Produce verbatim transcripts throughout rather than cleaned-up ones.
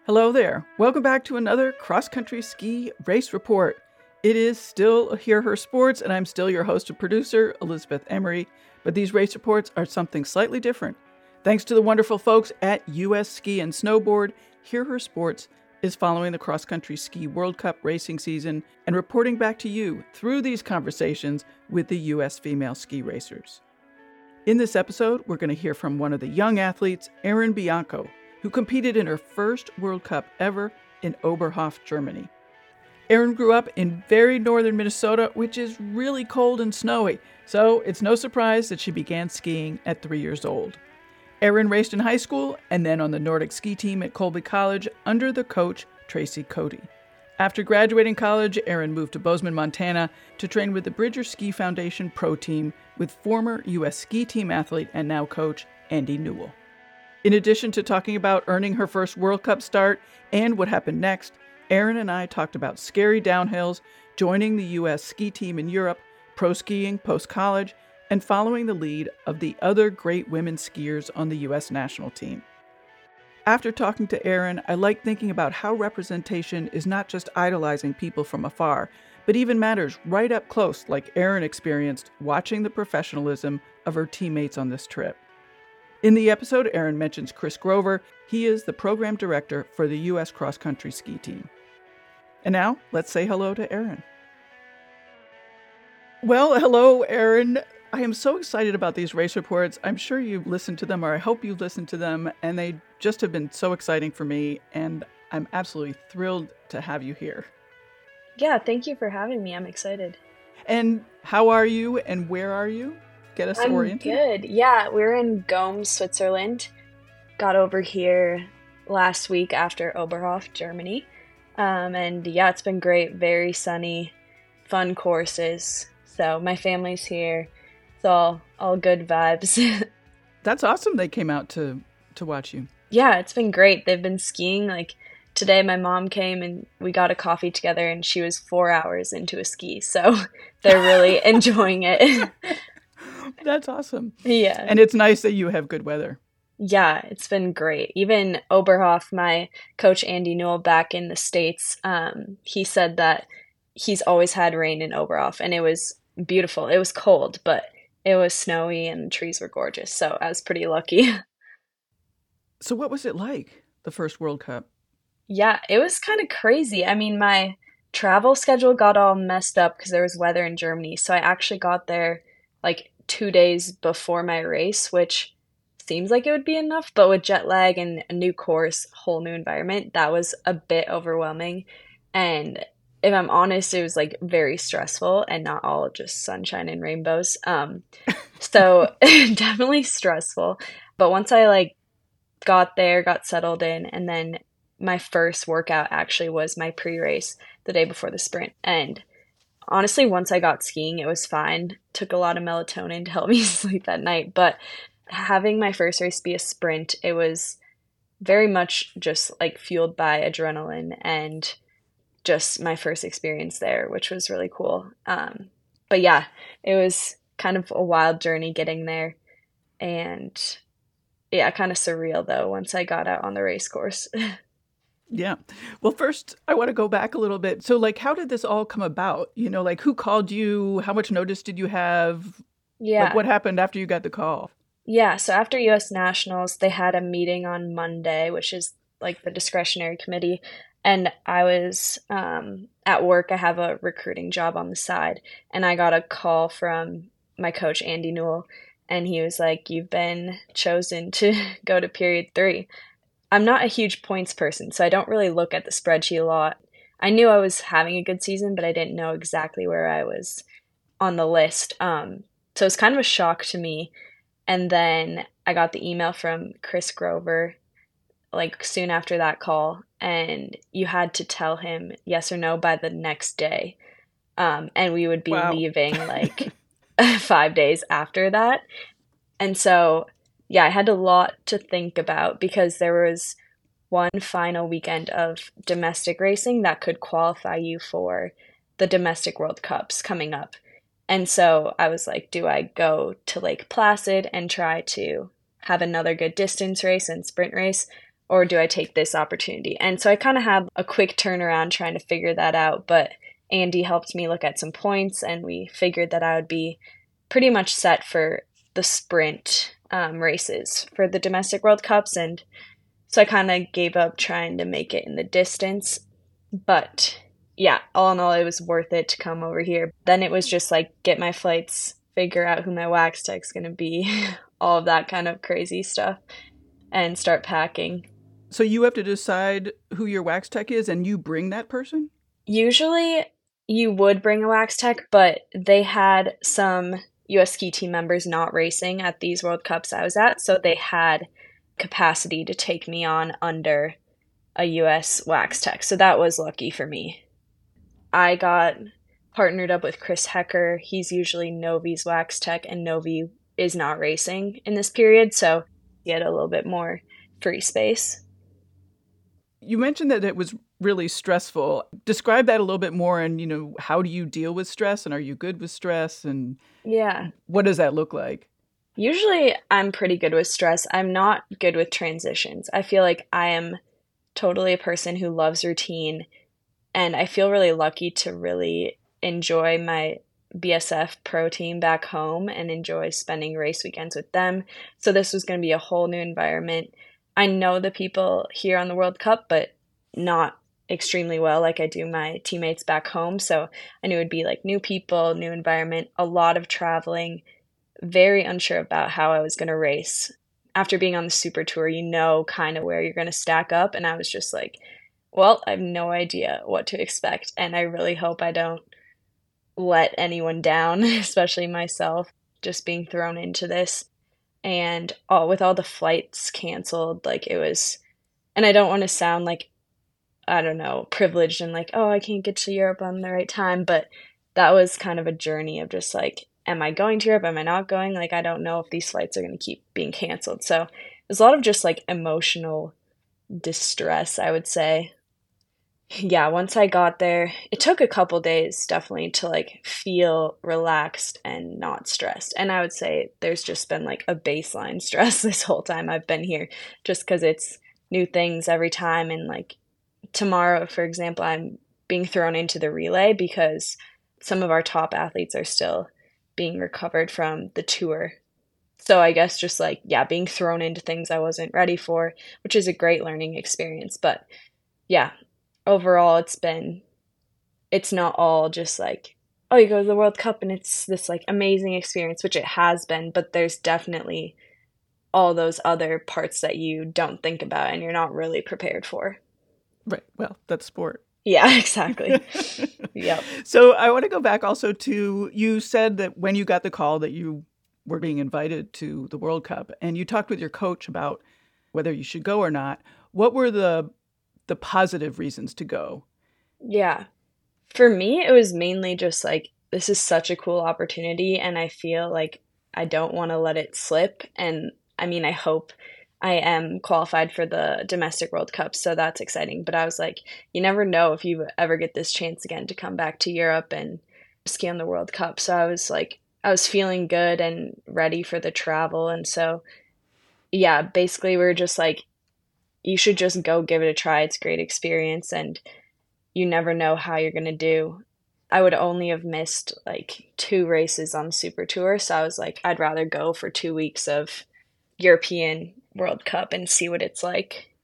Hello there. Welcome back to another cross-country ski race report. It is still Hear Her Sports, and I'm still your host and producer, Elizabeth Emery, but these race reports are something slightly different. Thanks to the wonderful folks at U S Ski and Snowboard, Hear Her Sports is following the cross-country ski World Cup racing season and reporting back to you through these conversations with the U S female ski racers. In this episode, we're going to hear from one of the young athletes, Erin Bianco, who competed in her first World Cup ever in Oberhof, Germany. Erin grew up in very northern Minnesota, which is really cold and snowy, so it's no surprise that she began skiing at three years old. Erin raced in high school and then on the Nordic ski team at Colby College under the coach Tracy Cody. After graduating college, Erin moved to Bozeman, Montana to train with the Bridger Ski Foundation Pro Team with former U S ski team athlete and now coach Andy Newell. In addition to talking about earning her first World Cup start and what happened next, Erin and I talked about scary downhills, joining the U S ski team in Europe, pro skiing post-college, and following the lead of the other great women skiers on the U S national team. After talking to Erin, I like thinking about how representation is not just idolizing people from afar, but even matters right up close, like Erin experienced watching the professionalism of her teammates on this trip. In the episode, Erin mentions Chris Grover. He is the program director for the U S cross-country ski team. And now, let's say hello to Erin. Well, hello, Erin. I am so excited about these race reports. I'm sure you've listened to them, or I hope you've listened to them, and they just have been so exciting for me, and I'm absolutely thrilled to have you here. Yeah, thank you for having me. I'm excited. And how are you, and where are you? Get us I'm oriented. Good. Yeah, we're in Gom, Switzerland. Got over here last week after Oberhof, Germany. Um, and yeah, it's been great. Very sunny, fun courses. So my family's here. It's all all good vibes. That's awesome they came out to, to watch you. Yeah, it's been great. They've been skiing. Like today my mom came and we got a coffee together and she was four hours into a ski. So they're really enjoying it. That's awesome. Yeah. And it's nice that you have good weather. Yeah, it's been great. Even Oberhof, my coach Andy Newell back in the States, um, he said that he's always had rain in Oberhof, and it was beautiful. It was cold, but it was snowy and the trees were gorgeous, so I was pretty lucky. So what was it like, the first World Cup? Yeah, it was kind of crazy. I mean, my travel schedule got all messed up because there was weather in Germany, so I actually got there like two days before my race, which seems like it would be enough, but with jet lag and a new course, whole new environment, that was a bit overwhelming. And if I'm honest, it was like very stressful and not all just sunshine and rainbows. Um, so definitely stressful. But once I like got there, got settled in, and then my first workout actually was my pre-race the day before the sprint. And honestly, once I got skiing, it was fine. Took a lot of melatonin to help me sleep at night. But having my first race be a sprint, it was very much just like fueled by adrenaline and just my first experience there, which was really cool. Um, but yeah, it was kind of a wild journey getting there. And yeah, kind of surreal though, once I got out on the race course. Yeah. Well, first, I want to go back a little bit. So, like, how did this all come about? You know, like, who called you? How much notice did you have? Yeah. Like, what happened after you got the call? Yeah. So after U S Nationals, they had a meeting on Monday, which is like the discretionary committee. And I was um, at work. I have a recruiting job on the side. And I got a call from my coach, Andy Newell. And he was like, "You've been chosen to go to period three." I'm not a huge points person, so I don't really look at the spreadsheet a lot. I knew I was having a good season, but I didn't know exactly where I was on the list. Um, so it was kind of a shock to me. And then I got the email from Chris Grover, like soon after that call, and you had to tell him yes or no by the next day. Um, and we would be Wow. leaving like five days after that. And so yeah, I had a lot to think about because there was one final weekend of domestic racing that could qualify you for the domestic World Cups coming up. And so I was like, do I go to Lake Placid and try to have another good distance race and sprint race? or do I take this opportunity? And so I kind of had a quick turnaround trying to figure that out, but Andy helped me look at some points, and we figured that I would be pretty much set for the sprint um, races for the domestic World Cups. And so I kind of gave up trying to make it in the distance. But yeah, all in all, it was worth it to come over here. Then it was just like get my flights, figure out who my wax tech's going to be, all of that kind of crazy stuff, and start packing. So you have to decide who your wax tech is, and you bring that person? Usually you would bring a wax tech, but they had some U S ski team members not racing at these World Cups I was at, so they had capacity to take me on under a U S wax tech. So that was lucky for me. I got partnered up with Chris Hecker. He's usually Novi's wax tech, and Novi is not racing in this period, so he had a little bit more free space. You mentioned that it was really stressful. Describe that a little bit more, and, you know, how do you deal with stress, and are you good with stress, and yeah, what does that look like? Usually I'm pretty good with stress. I'm not good with transitions. I feel like I am totally a person who loves routine, and I feel really lucky to really enjoy my B S F pro team back home and enjoy spending race weekends with them. So this was going to be a whole new environment. I know the people here on the World Cup, but not extremely well like I do my teammates back home. So I knew it would be like new people, new environment, a lot of traveling, very unsure about how I was going to race. After being on the Super Tour, you know kind of where you're going to stack up. And I was just like, well, I have no idea what to expect. And I really hope I don't let anyone down, especially myself, just being thrown into this. And all, with all the flights canceled, like it was, and I don't want to sound like, I don't know, privileged and like, oh, I can't get to Europe on the right time. But that was kind of a journey of just like, am I going to Europe? Am I not going? Like, I don't know if these flights are going to keep being canceled. So there's a lot of just like emotional distress, I would say. Yeah, once I got there, it took a couple days definitely to like feel relaxed and not stressed. And I would say there's just been like a baseline stress this whole time I've been here, just because it's new things every time. And like tomorrow, for example, I'm being thrown into the relay because some of our top athletes are still being recovered from the tour. So I guess just like, yeah, being thrown into things I wasn't ready for, which is a great learning experience. But yeah, overall, it's been, it's not all just like, oh, you go to the World Cup and it's this like amazing experience, which it has been, but there's definitely all those other parts that you don't think about and you're not really prepared for. Right. Well, that's sport. Yeah, exactly. Yep. So I want to go back also to, you said that when you got the call that you were being invited to the World Cup, and you talked with your coach about whether you should go or not. What were the the positive reasons to go? Yeah. For me, it was mainly just like, this is such a cool opportunity, and I feel like I don't want to let it slip. And I mean, I hope I am qualified for the domestic World Cup, so that's exciting. But I was like, you never know if you ever get this chance again to come back to Europe and ski on the World Cup. So I was like, I was feeling good and ready for the travel. And so, yeah, basically we were just like, you should just go give it a try. It's a great experience, and you never know how you're going to do. I would only have missed like two races on the Super Tour. So I was like, I'd rather go for two weeks of European World Cup and see what it's like.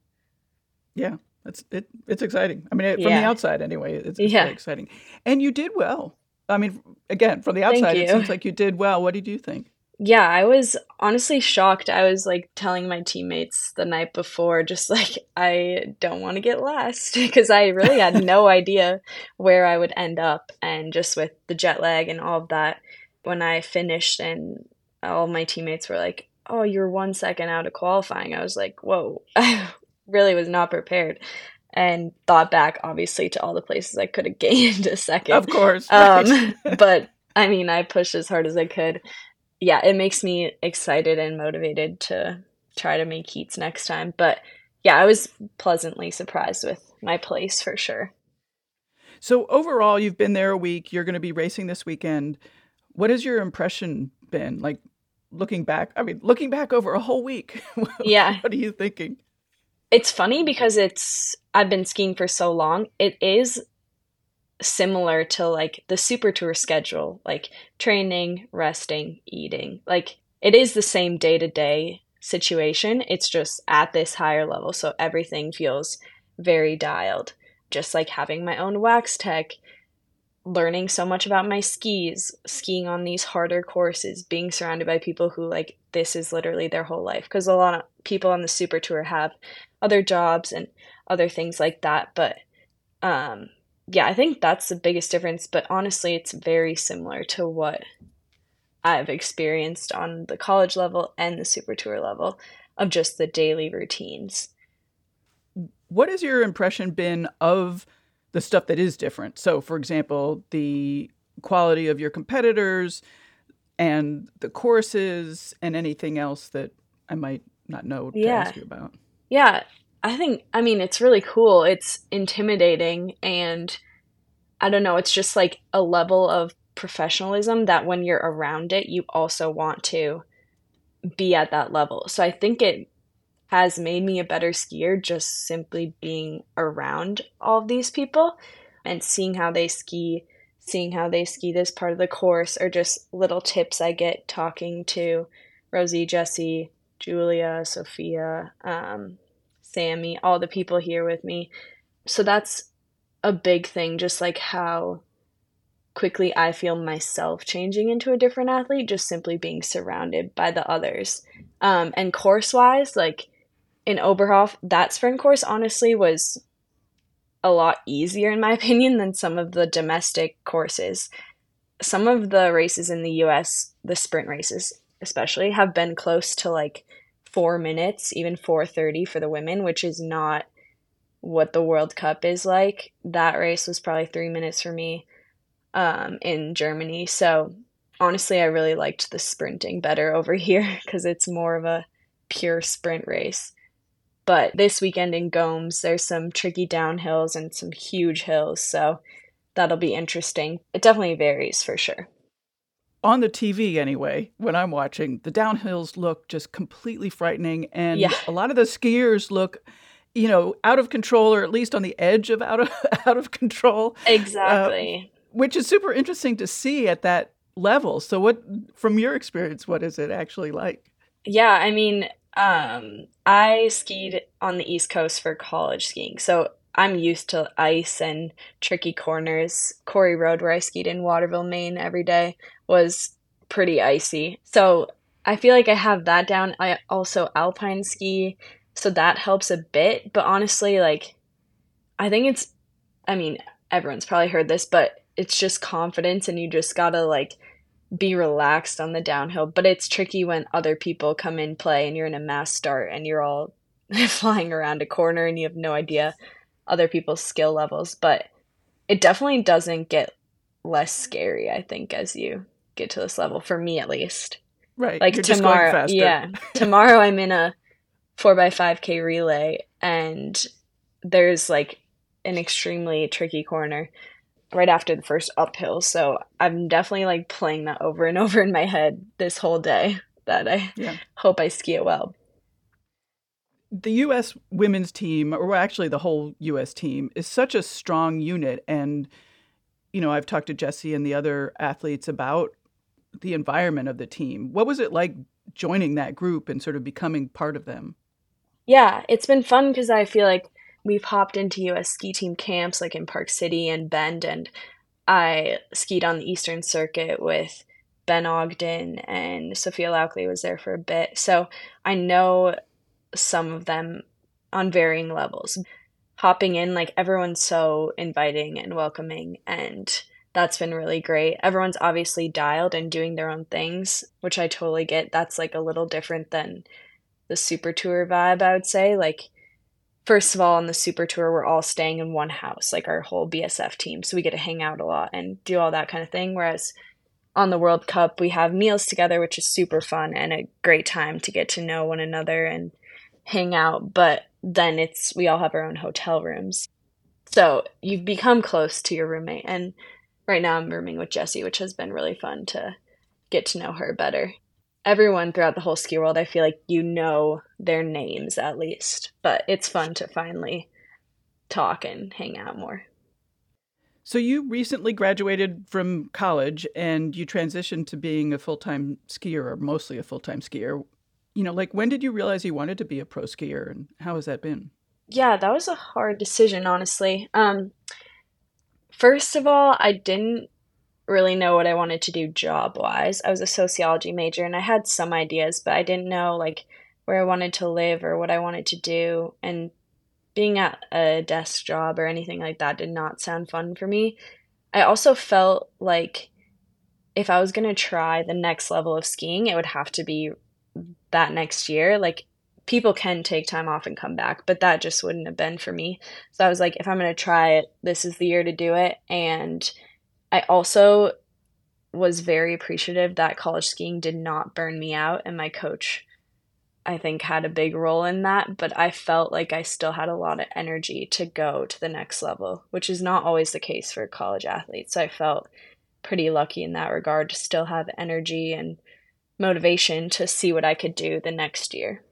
Yeah, it's it, it's exciting. I mean, it, from Yeah. the outside anyway, it's, it's Yeah. very exciting. And you did well. I mean, again, from the outside, it you. seems like you did well. What did you think? Yeah, I was honestly shocked. I was like telling my teammates the night before, just like, I don't want to get last, because I really had no idea where I would end up. And just with the jet lag and all of that, when I finished and all my teammates were like, oh, you're one second out of qualifying, I was like, whoa, I really was not prepared. And thought back, obviously, to all the places I could have gained a second. Of course. Um, Right. but I mean, I pushed as hard as I could. Yeah, it makes me excited and motivated to try to make heats next time. But yeah, I was pleasantly surprised with my place for sure. So overall, you've been there a week. You're going to be racing this weekend. What has your impression been? Like, looking back, I mean, looking back over a whole week, Yeah. what are you thinking? It's funny because it's I've been skiing for so long. It is similar to like the super tour schedule, like training, resting, eating. Like it is the same day-to-day situation. It's just at this higher level, so everything feels very dialed. Just like having my own wax tech, learning so much about my skis, skiing on these harder courses, being surrounded by people who like this is literally their whole life. Because a lot of people on the super tour have other jobs and other things like that. But um, yeah, I think that's the biggest difference. But honestly, it's very similar to what I've experienced on the college level and the super tour level of just the daily routines. What has your impression been of the stuff that is different? So, for example, the quality of your competitors and the courses and anything else that I might not know to Yeah. ask you about. Yeah. I think, I mean, it's really cool. It's intimidating and I don't know, it's just like a level of professionalism that when you're around it, you also want to be at that level. So I think it has made me a better skier just simply being around all of these people and seeing how they ski, seeing how they ski this part of the course, or just little tips I get talking to Rosie, Jessie, Julia, Sophia, um, Sammy, all the people here with me. So that's a big thing, just like how quickly I feel myself changing into a different athlete, just simply being surrounded by the others. Um, and course wise, like in Oberhof, that sprint course honestly was a lot easier, in my opinion, than some of the domestic courses. Some of the races in the U S, the sprint races especially, have been close to like four minutes, even four thirty for the women, which is not what the World Cup is like. That race was probably three minutes for me um, in Germany. So honestly, I really liked the sprinting better over here because it's more of a pure sprint race. But this weekend in Gomes, there's some tricky downhills and some huge hills, so that'll be interesting. It definitely varies for sure. On the T V, anyway, when I'm watching, the downhills look just completely frightening. Yeah, And a lot of the skiers look, you know, out of control, or at least on the edge of out of, out of control, uh, exactly. which is super interesting to see at that level. So what, from your experience, what is it actually like? Yeah, I mean, um, I skied on the East Coast for college skiing, so I'm used to ice and tricky corners. Quarry Road, where I skied in Waterville, Maine every day, was pretty icy. So I feel like I have that down. I also alpine ski, so that helps a bit. But honestly, like, I think it's, I mean, everyone's probably heard this, but it's just confidence, and you just gotta, like, be relaxed on the downhill, but it's tricky when other people come in play and you're in a mass start and you're all flying around a corner and you have no idea other people's skill levels. But it definitely doesn't get less scary, I think, as you get to this level, for me at least. Right. Like You're just going tomorrow, faster. yeah, tomorrow I'm in a four by five K relay and there's like an extremely tricky corner right after the first uphill. So I'm definitely like playing that over and over in my head this whole day that I Yeah. hope I ski it well. The U S women's team, or actually the whole U S team, is such a strong unit. And, you know, I've talked to Jessie and the other athletes about the environment of the team. What was it like joining that group and sort of becoming part of them? Yeah, it's been fun because I feel like we've hopped into U S ski team camps like in Park City and Bend, and I skied on the Eastern Circuit with Ben Ogden, and Sophia Laukley was there for a bit. So I know some of them on varying levels. Hopping in, like everyone's so inviting and welcoming, and that's been really great. Everyone's obviously dialed and doing their own things, which I totally get. That's like a little different than the super tour vibe, I would say. Like, first of all, on the super tour, we're all staying in one house, like our whole B S F team. So we get to hang out a lot and do all that kind of thing. Whereas on the World Cup, we have meals together, which is super fun and a great time to get to know one another and hang out. But then it's, we all have our own hotel rooms. So you've become close to your roommate. And right now I'm rooming with Jessie, which has been really fun to get to know her better. everyone throughout the whole ski world, I feel like you know their names at least, but it's fun to finally talk and hang out more. So you recently graduated from college and you transitioned to being a full-time skier, or mostly a full-time skier. You know, like when did you realize you wanted to be a pro skier, and how has that been? Yeah, that was a hard decision, honestly. Um, first of all, I didn't really know what I wanted to do job wise. I was a sociology major and I had some ideas, but I didn't know like where I wanted to live or what I wanted to do. And being at a desk job or anything like that did not sound fun for me. I also felt like if I was going to try the next level of skiing, it would have to be that next year. Like people can take time off and come back, but that just wouldn't have been for me. So I was like, if I'm going to try it, this is the year to do it. And I also was very appreciative that college skiing did not burn me out, and my coach, I think, had a big role in that, but I felt like I still had a lot of energy to go to the next level, which is not always the case for college athletes. I felt pretty lucky in that regard to still have energy and motivation to see what I could do the next year.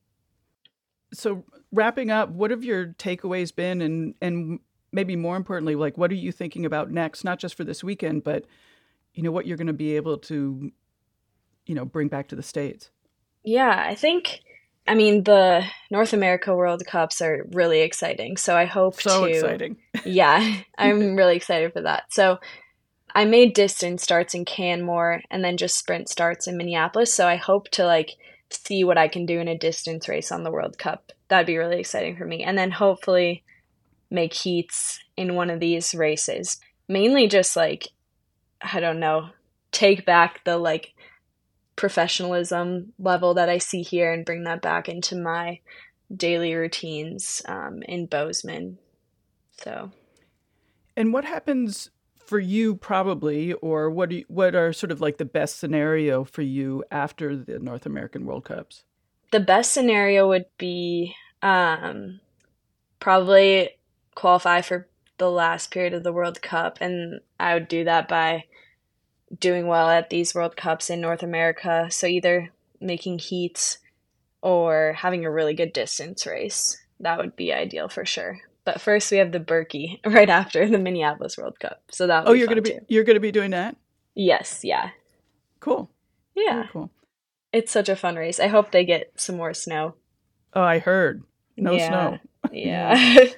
So wrapping up, what have your takeaways been, and and maybe more importantly, like what are you thinking about next, not just for this weekend, but you know what you're going to be able to, you know, bring back to the States? Yeah, I think, I mean, the North America World Cups are really exciting. So I hope So to, exciting. yeah, I'm really excited for that. So I made distance starts in Canmore and then just sprint starts in Minneapolis. So I hope to like see what I can do in a distance race on the World Cup. That'd be really exciting for me. And then hopefully make heats in one of these races. Mainly just like, I don't know, take back the like professionalism level that I see here and bring that back into my daily routines um, in Bozeman. So, And what happens for you probably, or what do you, what are sort of like the best scenario for you after the North American World Cups? the best scenario would be um, probably qualify for the last period of the World Cup, and I would do that by doing well at these World Cups in North America. So either making heats or having a really good distance race. That would be ideal for sure. But first we have the Birkie right after the Minneapolis World Cup. So that would Oh, be you're fun going to be too. you're going to be doing that? Yes, yeah. Cool. Yeah. Very cool. It's such a fun race. I hope they get some more snow. Oh, I heard. No yeah. snow. Yeah.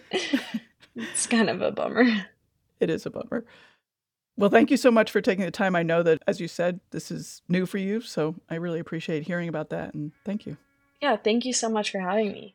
It's kind of a bummer. It is a bummer. Well, thank you so much for taking the time. I know that, as you said, this is new for you, so I really appreciate hearing about that, and thank you. Yeah, thank you so much for having me.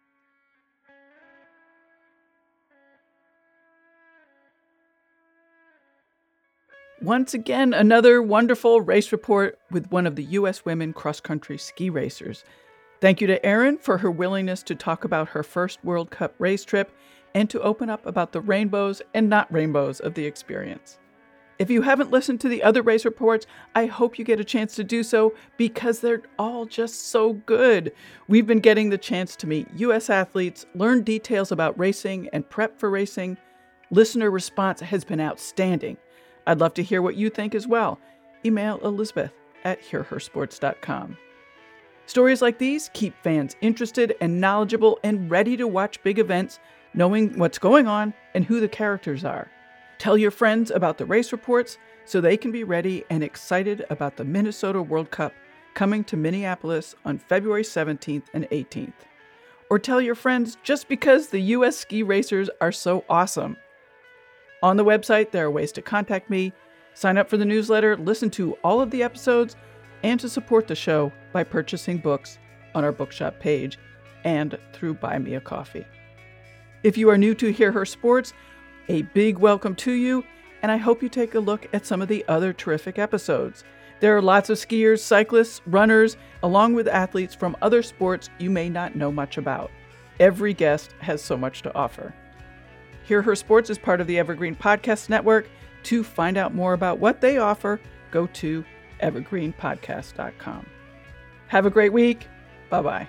Once again, another wonderful race report with one of the U S women cross-country ski racers. Thank you to Erin for her willingness to talk about her first World Cup race trip and to open up about the rainbows and not rainbows of the experience. If you haven't listened to the other race reports, I hope you get a chance to do so because they're all just so good. We've been getting the chance to meet U S athletes, learn details about racing, and prep for racing. Listener response has been outstanding. I'd love to hear what you think as well. Email Elizabeth at hear her sports dot com. Stories like these keep fans interested and knowledgeable and ready to watch big events, knowing what's going on and who the characters are. Tell your friends about the race reports so they can be ready and excited about the Minnesota World Cup coming to Minneapolis on February seventeenth and eighteenth. Or tell your friends just because the U S ski racers are so awesome. On the website, there are ways to contact me, sign up for the newsletter, listen to all of the episodes, and to support the show by purchasing books on our bookshop page and through Buy Me a Coffee. If you are new to Hear Her Sports, a big welcome to you, and I hope you take a look at some of the other terrific episodes. There are lots of skiers, cyclists, runners, along with athletes from other sports you may not know much about. Every guest has so much to offer. Hear Her Sports is part of the Evergreen Podcast Network. To find out more about what they offer, go to evergreen podcast dot com. Have a great week. Bye-bye.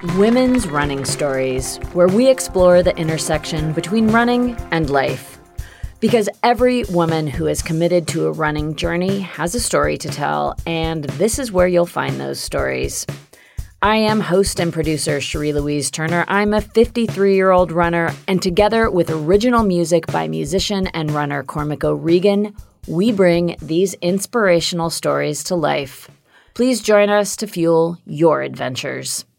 Women's Running Stories, where we explore the intersection between running and life. Because every woman who is committed to a running journey has a story to tell, and this is where you'll find those stories. I am host and producer Cherie Louise Turner. I'm a fifty-three-year-old runner, and together with original music by musician and runner Cormac O'Regan, we bring these inspirational stories to life. Please join us to fuel your adventures.